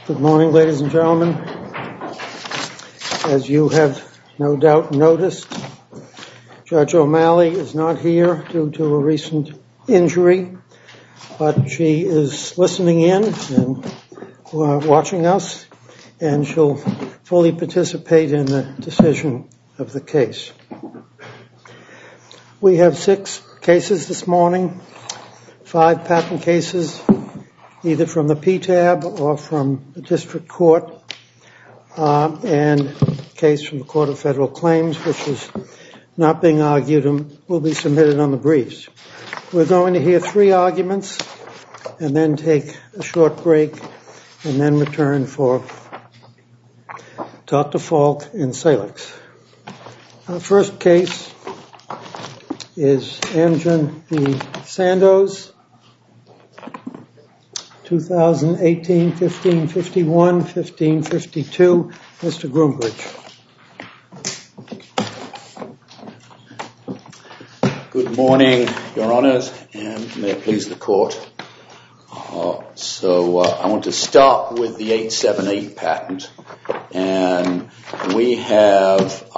Good morning, ladies and gentlemen. As you have no doubt noticed, Judge O'Malley is not here due to a recent injury, but she is listening in and watching us, and she'll fully participate in the decision of the case. We have 6 cases this morning, 5 patent cases, either from the PTAB or from the District Court, and a case from the Court of Federal Claims, which is not being argued and will be submitted on the briefs. We're going to hear 3 arguments and then take a short break and then return for Dr. Falk and Salix. Our first case is Amgen v. Sandoz, 2018, 1551, 1552. Mr. Groombridge. Good morning, Your Honours, and may it please the Court. I want to start with the 878 patent, and we have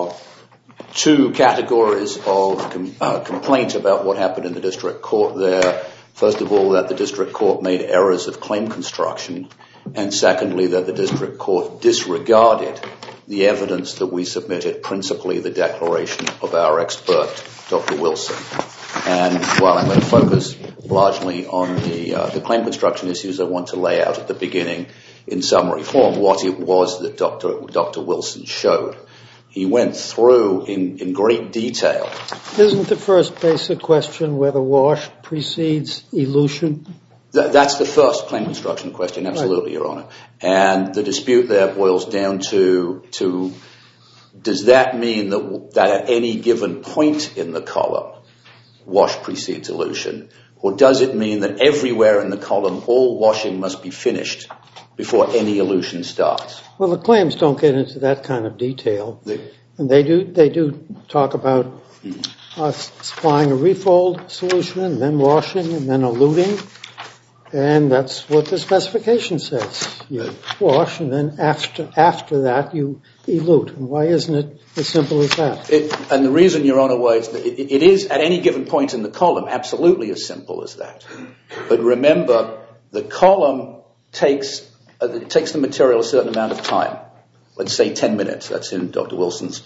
2 categories of complaint about what happened in the District Court there. First of all, that the District Court made errors of claim construction, and secondly, that the District Court disregarded the evidence that we submitted, principally the declaration of our expert, Dr. Wilson. And while I'm going to focus largely on the claim construction issues, I want to lay out at the beginning, in summary form, what it was that Dr. Wilson showed. He went through in great detail. Isn't the first basic question whether wash precedes elution? That's the first claim construction question, absolutely, Your Honour. And the dispute there boils down to does that mean that at any given point in the column, wash precedes elution? Or does it mean that everywhere in the column, all washing must be finished before any elution starts? Well, the claims don't get into that kind of detail. And they do talk about supplying a refold solution, and then washing, and then eluting. And that's what the specification says. You wash, and then after that, you elute. And why isn't it as simple as that? And the reason, Your Honour, why it is at any given point in the column absolutely as simple as that. But remember, the column takes the material a certain amount of time. Let's say 10 minutes. That's in Dr. Wilson's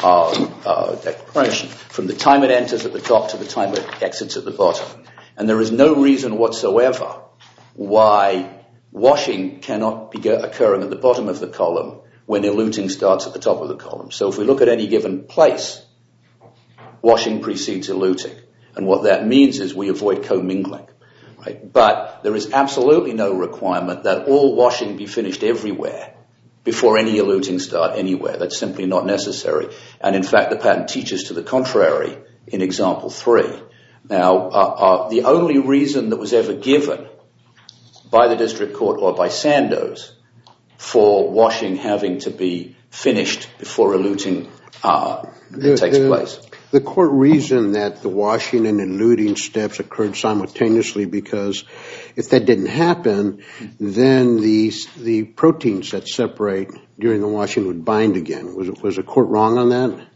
declaration. From the time it enters at the top to the time it exits at the bottom. And there is no reason whatsoever why washing cannot be occurring at the bottom of the column when eluting starts at the top of the column. So if we look at any given place, washing precedes eluting. And what that means is we avoid commingling. Right? But there is absolutely no requirement that all washing be finished everywhere before any eluting start anywhere. That's simply not necessary. And in fact, the patent teaches to the contrary in example 3. Now, the only reason that was ever given by the District Court or by Sandoz for washing having to be finished before eluting takes place. The court reasoned that the washing and eluting steps occurred simultaneously because if that didn't happen, then the proteins that separate during the washing would bind again. Was the court wrong on that?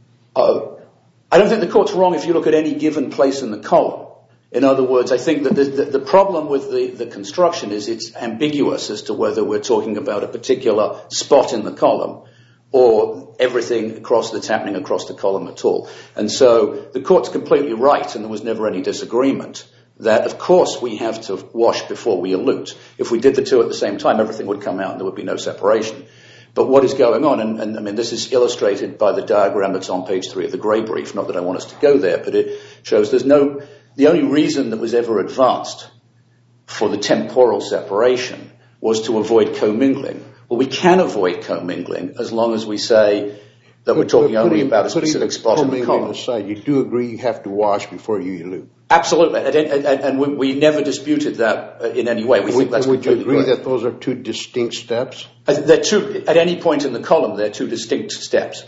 I don't think the court's wrong if you look at any given place in the column. In other words, I think that the problem with the construction is it's ambiguous as to whether we're talking about a particular spot in the column or everything that's happening across the column at all. And so the court's completely right, and there was never any disagreement, that of course we have to wash before we elute. If we did the two at the same time, everything would come out and there would be no separation. But what is going on, and I mean this is illustrated by the diagram that's on page 3 of the grey brief, not that I want us to go there, but it shows the only reason that was ever advanced for the temporal separation was to avoid commingling. Well, we can avoid commingling as long as we say that we're talking only about a specific spot in the column. Aside, you do agree you have to wash before you elute? Absolutely, and we never disputed that in any way. We think that's completely correct. Would you agree that those are 2 distinct steps? At any point in the column, they're 2 distinct steps.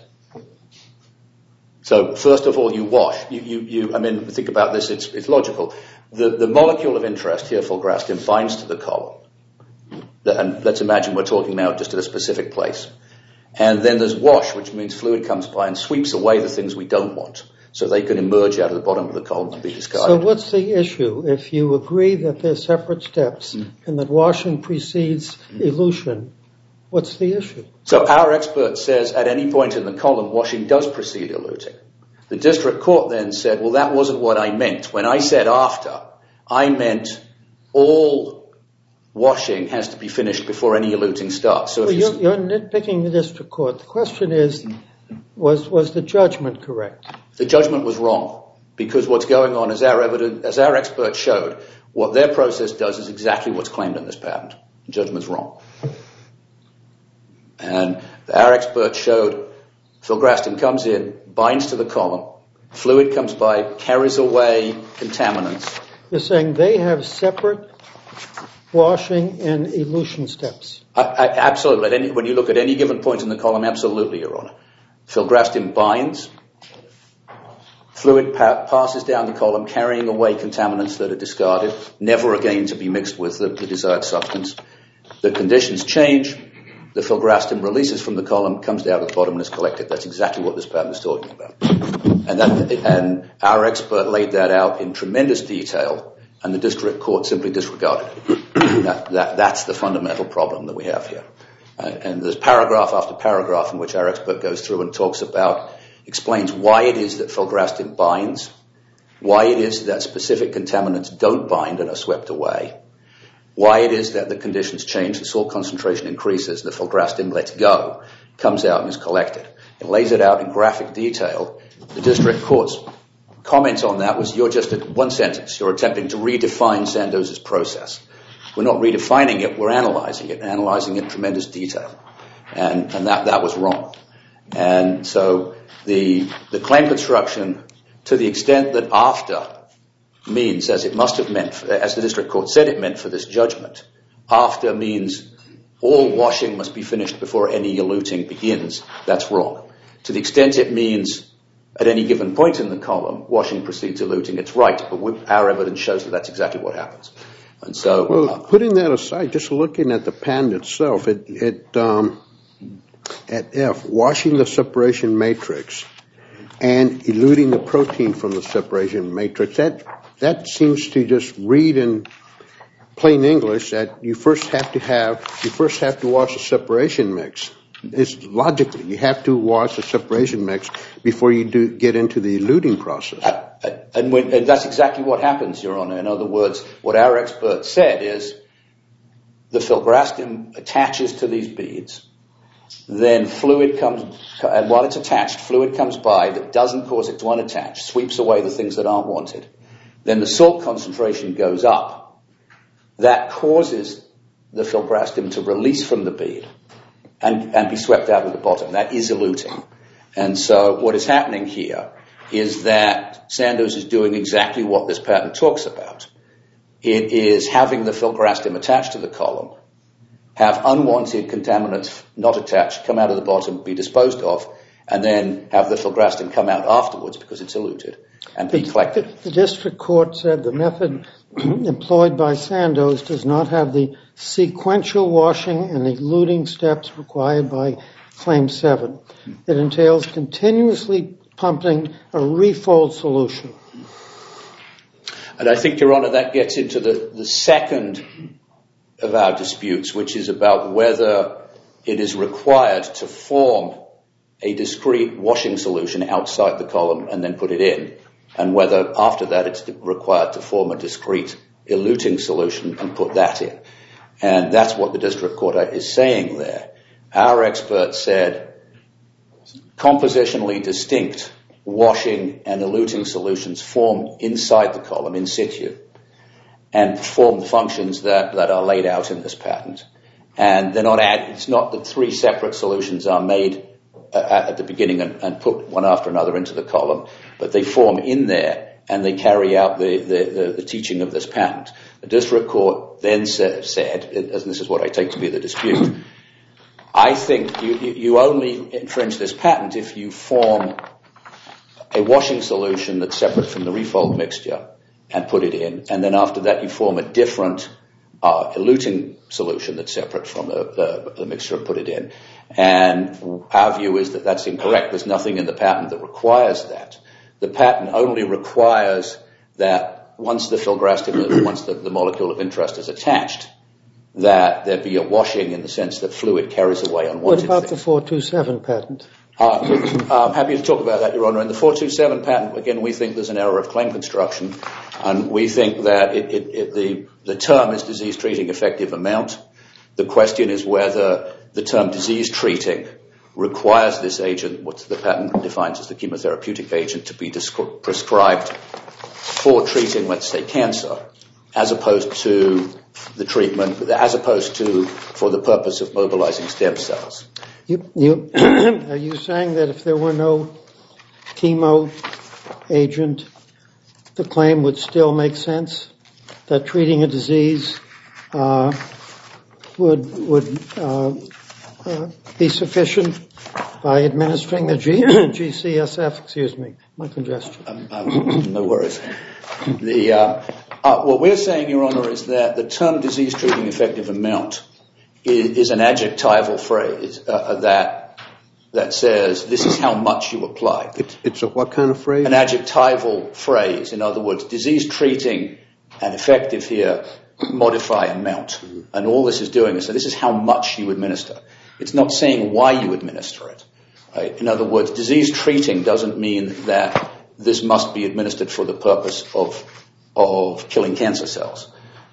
So first of all, you wash. I mean, think about this, it's logical. The molecule of interest here, filgrastim, binds to the column. And let's imagine we're talking now just at a specific place. And then there's wash, which means fluid comes by and sweeps away the things we don't want, so they can emerge out of the bottom of the column and be discarded. So what's the issue? If you agree that they're separate steps and that washing precedes elution, what's the issue? So our expert says at any point in the column, washing does precede eluting. The district court then said, well, that wasn't what I meant. When I said after, I meant all washing has to be finished before any eluting starts. So you're nitpicking the district court. The question is, was the judgment correct? The judgment was wrong, because what's going on, as our expert showed, what their process does is exactly what's claimed in this patent. The judgment's wrong. And our expert showed filgrastim comes in, binds to the column, fluid comes by, carries away contaminants. You're saying they have separate washing and elution steps? Absolutely. When you look at any given point in the column, absolutely, Your Honor. Filgrastim binds, fluid passes down the column, carrying away contaminants that are discarded, never again to be mixed with the desired substance. The conditions change, the filgrastim releases from the column, comes down to the bottom and is collected. That's exactly what this patent is talking about. And our expert laid that out in tremendous detail, and the district court simply disregarded it. That's the fundamental problem that we have here. And there's paragraph after paragraph in which our expert goes through and explains why it is that filgrastim binds, why it is that specific contaminants don't bind and are swept away, why it is that the conditions change, the salt concentration increases, the filgrastim lets go, comes out and is collected. It lays it out in graphic detail. The district court's comment on that was, you're just at one sentence. You're attempting to redefine Sandoz's process. We're not redefining it, we're analyzing it in tremendous detail. And that was wrong. And so the claim construction, to the extent that after means, as it must have meant, as the district court said it meant for this judgment, after means all washing must be finished before any eluting begins, that's wrong. To the extent it means at any given point in the column, washing precedes eluting, it's right, but our evidence shows that that's exactly what happens. And so, well, putting that aside, just looking at the patent itself, at F, washing the separation matrix and eluting the protein from the separation matrix, that seems to just read in plain English that you first have to wash the separation mix. It's logically, you have to wash the separation mix before you get into the eluting process. And that's exactly what happens, Your Honor. In other words, what our expert said is the filgrastim attaches to these beads, then fluid comes, and while it's attached, fluid comes by that doesn't cause it to unattach, sweeps away the things that aren't wanted. Then the salt concentration goes up. That causes the filgrastim to release from the bead and be swept out of the bottom. That is eluting. And so what is happening here is that Sandoz is doing exactly what this patent talks about. It is having the filgrastim attached to the column, have unwanted contaminants not attached, come out of the bottom, be disposed of, and then have the filgrastim come out afterwards because it's eluted and be collected. The district court said the method employed by Sandoz does not have the sequential washing and eluting steps required by Claim 7. It entails continuously pumping a refold solution. And I think, Your Honor, that gets into the second of our disputes, which is about whether it is required to form a discrete washing solution outside the column and then put it in, and whether after that it's required to form a discrete eluting solution and put that in. And that's what the district court is saying there. Our expert said compositionally distinct washing and eluting solutions form inside the column, in situ, and perform the functions that are laid out in this patent. And they're not it's not that three separate solutions are made at the beginning and put one after another into the column, but they form in there and they carry out the teaching of this patent. The district court then said, and this is what I take to be the dispute, I think you only infringe this patent if you form a washing solution that's separate from the refold mixture and put it in, and then after that you form a different eluting solution that's separate from the mixture and put it in. And our view is that that's incorrect. There's nothing in the patent that requires that. The patent only requires that once the filgrastim, once the molecule of interest is attached, that there be a washing in the sense that fluid carries away unwanted things. What about the 427 patent? I'm happy to talk about that, Your Honor. In the 427 patent, again, we think there's an error of claim construction, and we think that the term is disease-treating effective amount. The question is whether the term disease-treating requires this agent, what the patent defines as the chemotherapeutic agent, to be prescribed for treating, let's say, cancer, as opposed to the treatment, as opposed to for the purpose of mobilizing stem cells. Are you saying that if there were no chemo agent, the claim would still make sense? That treating a disease would be sufficient by administering the GCSF? Excuse me, my congestion. No worries. What we're saying, Your Honor, is that the term disease-treating effective amount is an adjectival phrase that says this is how much you apply. It's a what kind of phrase? An adjectival phrase. In other words, disease-treating and effective here modify amount. And all this is doing is, so this is how much you administer. It's not saying why you administer it. Right? In other words, disease-treating doesn't mean that this must be administered for the purpose of killing cancer cells.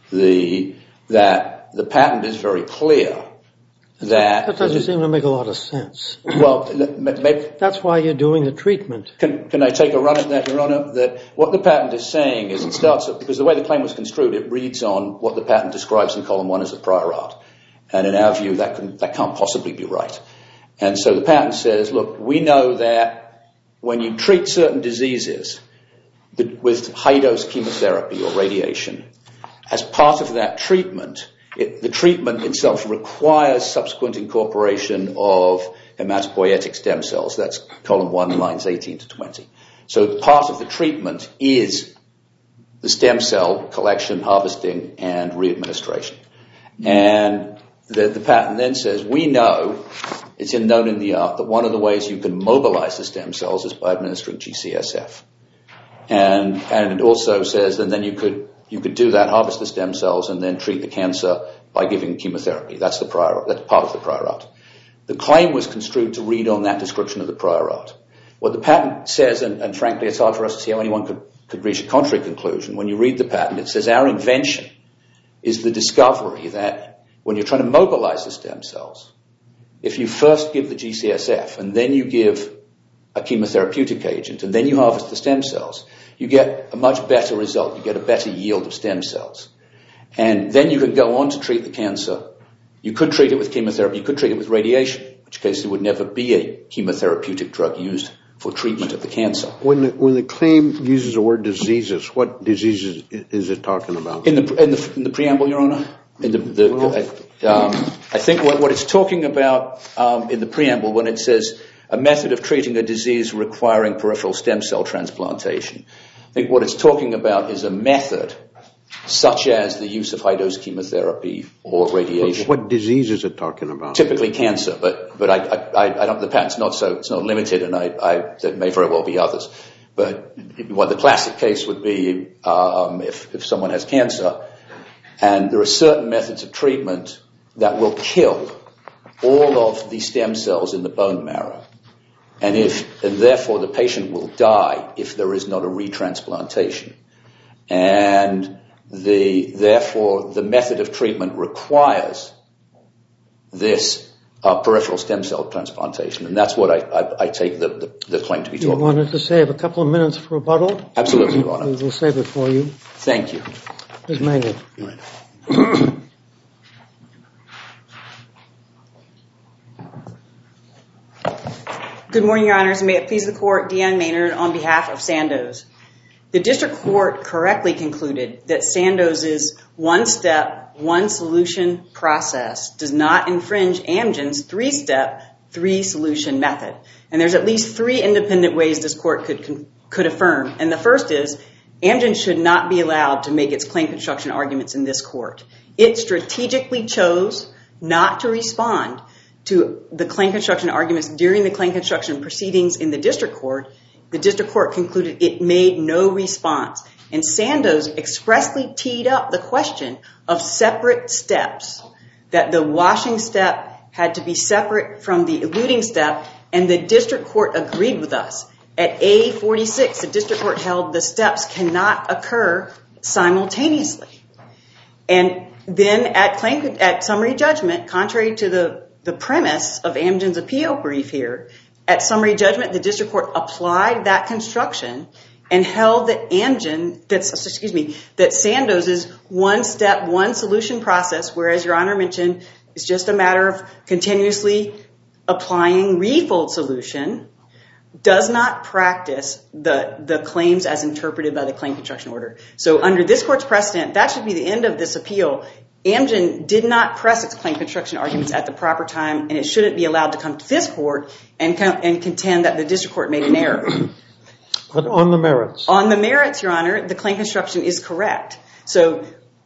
That the patent is very clear that doesn't seem to make a lot of sense. Well, that's why you're doing the treatment. Can I take a run at that, Your Honor? That what the patent is saying is it starts up, because the way the claim was construed, it reads on what the patent describes in column 1 as a prior art. And in our view, that can't possibly be right. And so the patent says, look, we know that when you treat certain diseases with high-dose chemotherapy or radiation, as part of that treatment, the treatment itself requires subsequent incorporation of hematopoietic stem cells. That's column 1, lines 18 to 20. So part of the treatment is the stem cell collection, harvesting, and readministration. And the patent then says, we know, it's known in the art, that one of the ways you can mobilize the stem cells is by administering GCSF. And it also says, and then you could do that, harvest the stem cells, and then treat the cancer by giving chemotherapy. That's part of the prior art. The claim was construed to read on that description of the prior art. What the patent says, and frankly it's hard for us to see how anyone could reach a contrary conclusion, when you read the patent, it says our invention is the discovery that when you're trying to mobilize the stem cells, if you first give the GCSF and then you give a chemotherapeutic agent and then you harvest the stem cells, you get a much better result. You get a better yield of stem cells. And then you can go on to treat the cancer. You could treat it with chemotherapy. You could treat it with radiation, in which case there would never be a chemotherapeutic drug used for treatment of the cancer. When the claim uses the word diseases, what diseases is it talking about? In the preamble, Your Honor? I think what it's talking about in the preamble when it says a method of treating a disease requiring peripheral stem cell transplantation. I think what it's talking about is a method such as the use of high-dose chemotherapy or radiation. What disease is it talking about? Typically cancer, but I don't. The patent's not so it's not limited, and there may very well be others. But what the classic case would be if someone has cancer, and there are certain methods of treatment that will kill all of the stem cells in the bone marrow, and therefore the patient will die if there is not a retransplantation, and therefore the method of treatment requires this peripheral stem cell transplantation, and that's what I take the claim to be talking about. You wanted to save a couple of minutes for rebuttal? Absolutely, Your Honor. We will save it for you. Thank you. Ms. Maynard. Good morning, Your Honors. May it please the Court, Deanne Maynard on behalf of Sandoz. The District Court correctly concluded that Sandoz's one-step, one-solution process does not infringe Amgen's three-step, three-solution method. And there's at least three independent ways this Court could affirm. And the first is Amgen should not be allowed to make its claim construction arguments in this Court. It strategically chose not to respond to the claim construction arguments during the claim construction proceedings in the district court. The district court concluded it made no response. And Sandoz expressly teed up the question of separate steps, that the washing step had to be separate from the eluding step, and the district court agreed with us. At A46, the district court held the steps cannot occur simultaneously. And then at summary judgment, contrary to the premise of Amgen's appeal brief here, at summary judgment, the district court applied that construction and held that that Sandoz's one-step, one-solution process, whereas Your Honor mentioned it's just a matter of continuously applying refold solution, does not practice the claims as interpreted by the claim construction order. So under this court's precedent, that should be the end of this appeal. Amgen did not press its claim construction arguments at the proper time, and it shouldn't be allowed to come to this court and contend that the district court made an error. But on the merits? On the merits, Your Honor, the claim construction is correct. So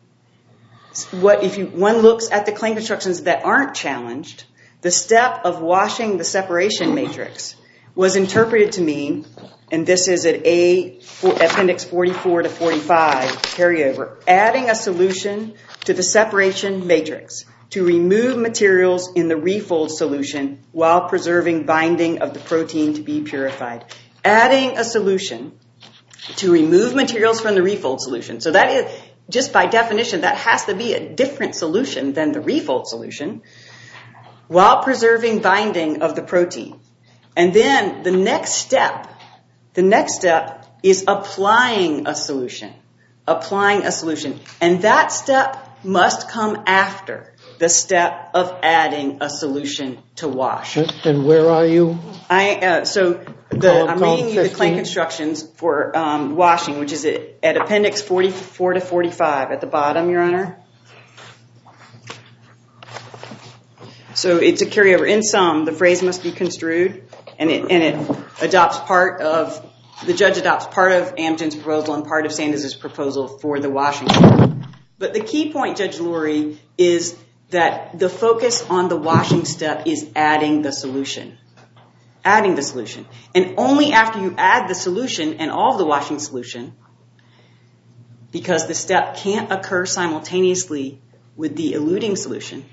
if one looks at the claim constructions that aren't challenged, the step of washing the separation matrix was interpreted to mean, and this is at Appendix 44 to 45, carryover, adding a solution to the separation matrix to remove materials in the refold solution while preserving binding of the protein to be purified. Adding a solution to remove materials from the refold solution. So that is, just by definition, that has to be a different solution than the refold solution, while preserving binding of the protein. And then the next step is applying a solution. Applying a solution. And that step must come after the step of adding a solution to wash. And where are you? I'm reading you the claim constructions for washing, which is at Appendix 44 to 45 at the bottom, Your Honor. So it's a carryover. In sum, the phrase must be construed, and it adopts part of, the judge adopts part of Amgen's proposal and part of Sandoz's proposal for the washing. But the key point, Judge Lurie, is that the focus on the washing step is adding the solution. Adding the solution. And only after you add the solution and all of the washing solution, because the step can't occur simultaneously with the eluding solution,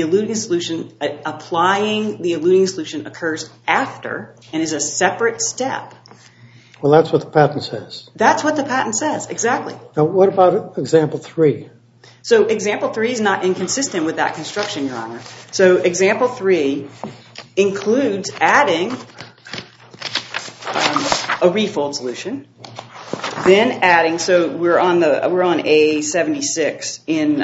applying the eluding solution occurs after and is a separate step. Well, that's what the patent says. That's what the patent says, exactly. Now, what about Example 3? So Example 3 is not inconsistent with that construction, Your Honor. So Example 3 includes adding a refold solution, then adding. So we're on A76 in.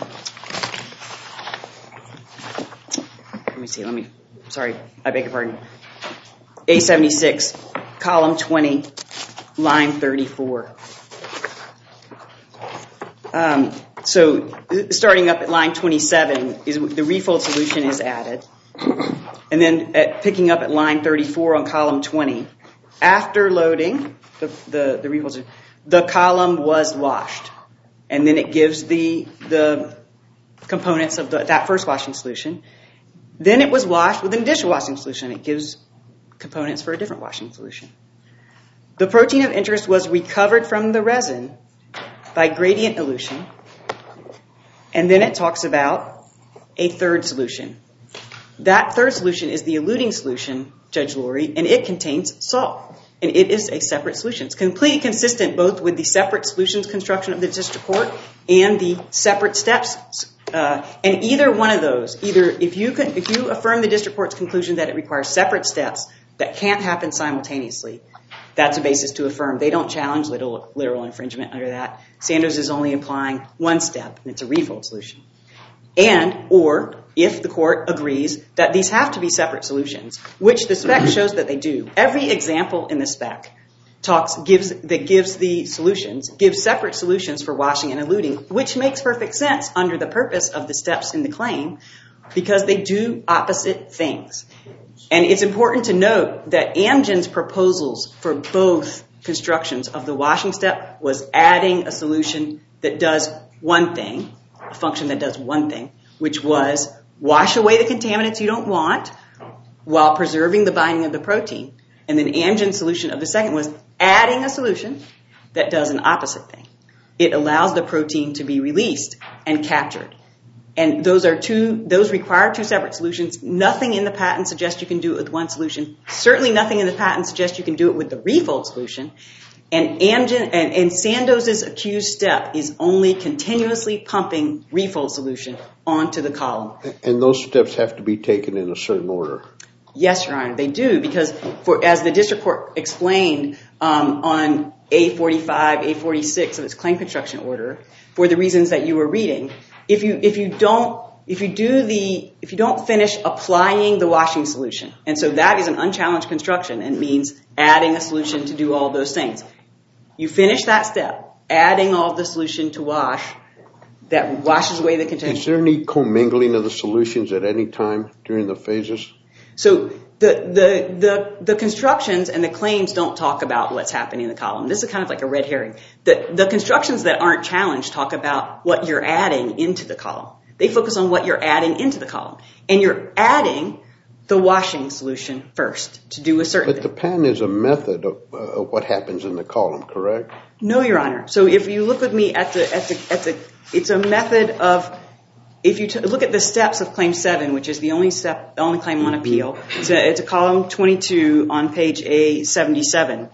Sorry, I beg your pardon. A76, column 20, line 34. So starting up at line 27, the refold solution is added. And then picking up at line 34 on column 20, after loading the refold solution, the column was washed. And then it gives the components of that first washing solution. Then it was washed with an additional washing solution. It gives components for a different washing solution. The protein of interest was recovered from the resin by gradient elution. And then it talks about a third solution. That third solution is the eluding solution, Judge Lurie, and it contains salt. And it is a separate solution. It's completely consistent both with the separate solutions construction of the district court and the separate steps. And either one of those, either if you affirm the district court's conclusion that it requires separate steps that can't happen simultaneously, that's a basis to affirm. They don't challenge literal infringement under that. Sandoz is only applying one step, and it's a refold solution. Or if the court agrees that these have to be separate solutions, which the spec shows that they do. Every example in the spec gives separate solutions for washing and eluding, which makes perfect sense under the purpose of the steps in the claim, because they do opposite things. And it's important to note that Amgen's proposals for both constructions of the washing step was adding a solution that does one thing, a function that does one thing, which was wash away the contaminants you don't want while preserving the binding of the protein. And then Amgen's solution of the second was adding a solution that does an opposite thing. It allows the protein to be released and captured. And those require two separate solutions. Nothing in the patent suggests you can do it with one solution. Certainly nothing in the patent suggests you can do it with the refold solution. And Amgen and Sandoz's accused step is only continuously pumping refold solution onto the column. And those steps have to be taken in a certain order. Yes, Your Honor, they do, because as the district court explained on A45, A46 of its claim construction order, for the reasons that you were reading, if you don't finish applying the washing solution, and so that is an unchallenged construction, and means adding a solution to do all those things. You finish that step, adding all the solution to wash, that washes away the contaminants. Is there any commingling of the solutions at any time during the phases? So the constructions and the claims don't talk about what's happening in the column. This is kind of like a red herring. The constructions that aren't challenged talk about what you're adding into the column. They focus on what you're adding into the column. And you're adding the washing solution first to do a certain thing. But the patent is a method of what happens in the column, correct? No, Your Honor. So if you look with me at it's a method of, if you look at the steps of Claim 7, which is the only claim on appeal, it's a column 22 on page A77.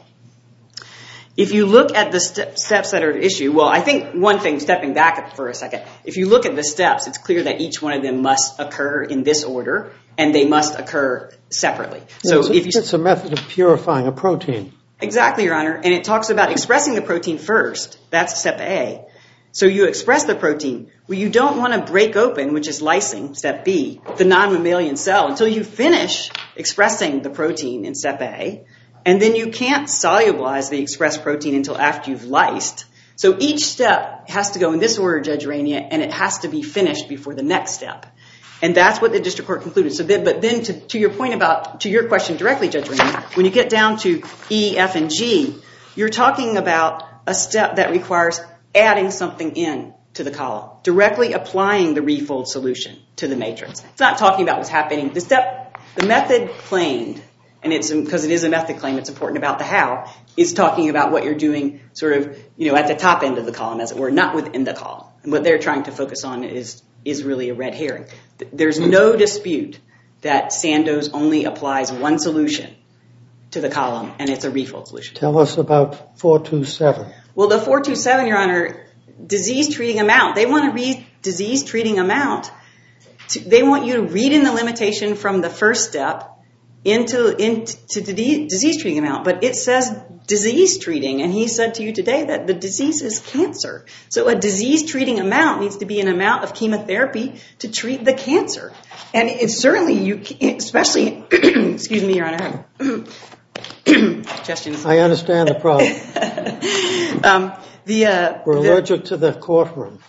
If you look at the steps that are at issue, well, I think one thing, stepping back for a second, if you look at the steps, it's clear that each one of them must occur in this order, and they must occur separately. So it's a method of purifying a protein. Exactly, Your Honor. And it talks about expressing the protein first. That's step A. So you express the protein. Well, you don't want to break open, which is lysing, step B, the non-mammalian cell until you finish expressing the protein in step A. And then you can't solubilize the expressed protein until after you've lysed. So each step has to go in this order, Judge Rania, and it has to be finished before the next step. And that's what the district court concluded. So but then to your point to your question directly, Judge Rania, when you get down to E, F, and G, you're talking about a step that requires adding something in to the column, directly applying the refold solution to the matrix. It's not talking about what's happening. The method claimed, and it's because it is a method claim, it's important about the how, is talking about what you're doing sort of, at the top end of the column, as it were, not within the column. And what they're trying to focus on is really a red herring. There's no dispute that Sandoz only applies one solution to the column, and it's a refold solution. Tell us about 427. Well, the 427, Your Honor, disease-treating amount. They want to read disease-treating amount. They want you to read in the limitation from the first step into disease-treating amount. But it says disease-treating, and he said to you today that the disease is cancer. So a disease-treating amount needs to be an amount of chemotherapy to treat the cancer. And it's certainly, especially, excuse me, Your Honor, I understand the problem. We're allergic to the courtroom.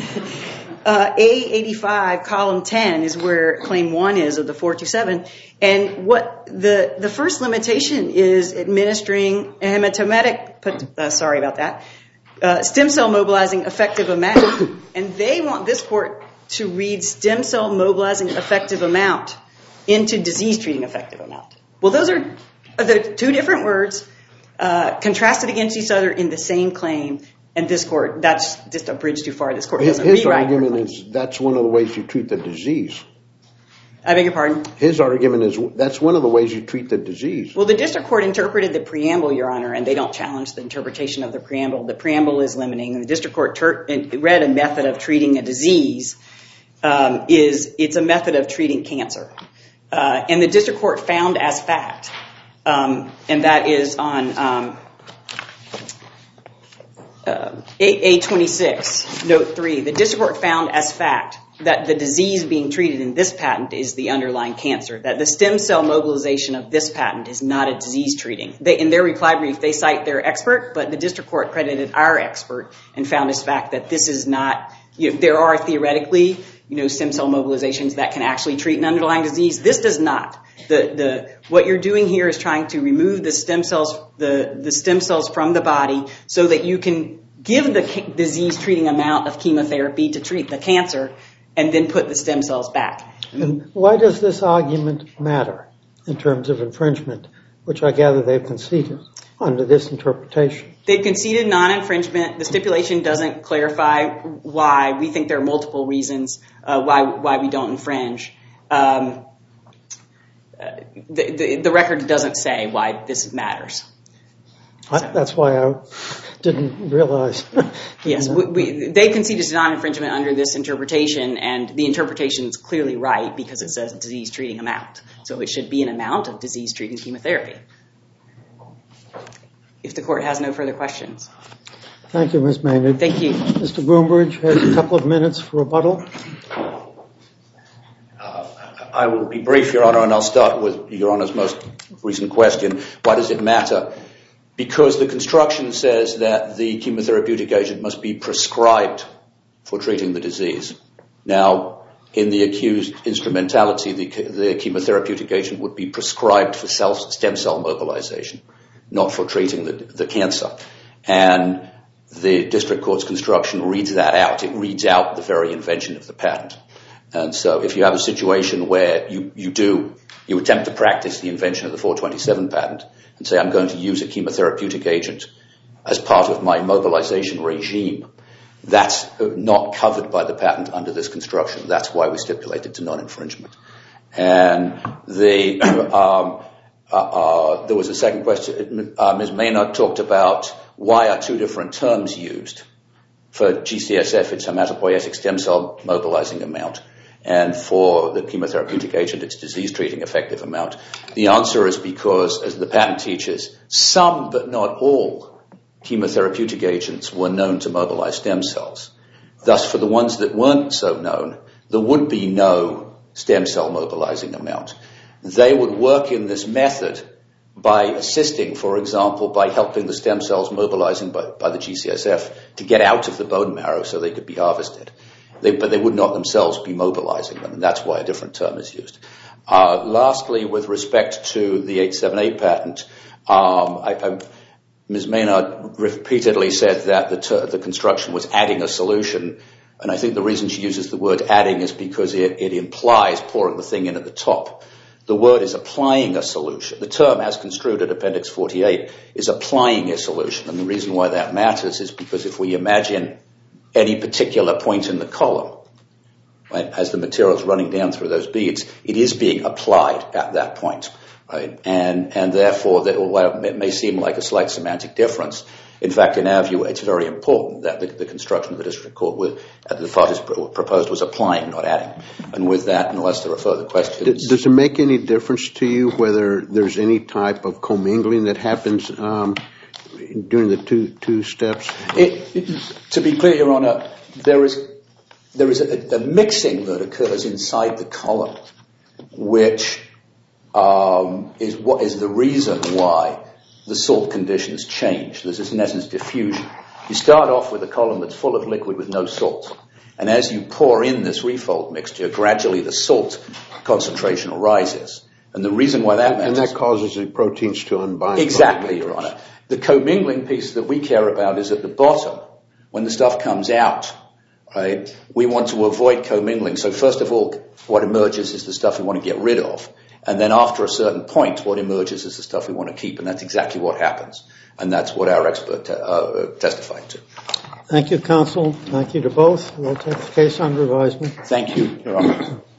A85, column 10, is where claim 1 is of the 427. And what the first limitation is administering a hematometic, sorry about that, stem cell mobilizing effective amount. And they want this court to read stem cell mobilizing effective amount into disease treating effective amount. Well, those are the two different words contrasted against each other in the same claim. And this court, that's just a bridge too far. This court doesn't rewrite. His argument is that's one of the ways you treat the disease. I beg your pardon? His argument is that's one of the ways you treat the disease. Well, the district court interpreted the preamble, Your Honor, and they don't challenge the interpretation of the preamble. The preamble is limiting. The district court read a method of treating a disease it's a method of treating cancer. And the district court found as fact, and that is on A26, note 3. The district court found as fact that the disease being treated in this patent is the underlying cancer, that the stem cell mobilization of this patent is not a disease treating. In their reply brief, they cite their expert, but the district court credited our expert and found as fact that this is not, there are theoretically, stem cell mobilizations that can actually treat an underlying disease. This does not. What you're doing here is trying to remove the stem cells from the body so that you can give the disease-treating amount of chemotherapy to treat the cancer, and then put the stem cells back. And why does this argument matter in terms of infringement, which I gather they've conceded under this interpretation? They've conceded non-infringement. The stipulation doesn't clarify why. We think there are multiple reasons why we don't infringe. The record doesn't say why this matters. That's why I didn't realize. Yes, they conceded non-infringement under this interpretation, and the interpretation is clearly right because it says disease-treating amount. So it should be an amount of disease-treating chemotherapy. If the court has no further questions. Thank you, Ms. Maynard. Thank you. Mr. Groombridge has a couple of minutes for rebuttal. I will be brief, Your Honor, and I'll start with Your Honor's most recent question. Why does it matter? Because the construction says that the chemotherapeutic agent must be prescribed for treating the disease. Now, in the accused instrumentality, the chemotherapeutic agent would be prescribed for stem cell mobilization, not for treating the cancer. And the district court's construction reads that out. It reads out the very invention of the patent. And so if you have a situation where you attempt to practice the invention of the 427 patent and say, I'm going to use a chemotherapeutic agent as part of my mobilization regime, that's not covered by the patent under this construction. That's why we stipulated to non-infringement. And there was a second question. Ms. Maynard talked about why are two different terms used. For GCSF, it's hematopoietic stem cell mobilizing amount. And for the chemotherapeutic agent, it's disease-treating effective amount. The answer is because, as the patent teaches, some but not all chemotherapeutic agents were known to mobilize stem cells. Thus, for the ones that weren't so known, there would be no stem cell mobilizing amount. They would work in this method by assisting, for example, by helping the stem cells mobilizing by the GCSF to get out of the bone marrow so they could be harvested. But they would not themselves be mobilizing them, and that's why a different term is used. Lastly, with respect to the 878 patent, Ms. Maynard repeatedly said that the construction was adding a solution, and I think the reason she uses the word adding is because it implies pouring the thing in at the top. The word is applying a solution. The term, as construed at Appendix 48, is applying a solution, and the reason why that matters is because if we imagine any particular point in the column, right, as the material is running down through those beads, it is being applied at that point, right? And therefore, while it may seem like a slight semantic difference, in fact, in our view, it's very important that the construction of the district court at the parties proposed was applying, not adding. And with that, unless there are further questions. Does it make any difference to you whether there's any type of commingling that happens during the two steps? To be clear, Your Honor, there is a mixing that occurs inside the column, which is the reason why the salt conditions change. There's in essence diffusion. You start off with a column that's full of liquid with no salt, and as you pour in this refold mixture, gradually the salt concentration rises. And the reason why that matters... And that causes the proteins to unbind. Exactly, Your Honor. The commingling piece that we care about is at the bottom. When the stuff comes out, right, we want to avoid commingling. So first of all, what emerges is the stuff we want to get rid of. And then after a certain point, what emerges is the stuff we want to keep. And that's exactly what happens. And that's what our expert testified to. Thank you, counsel. Thank you to both. We'll take the case under advisement. Thank you, Your Honor.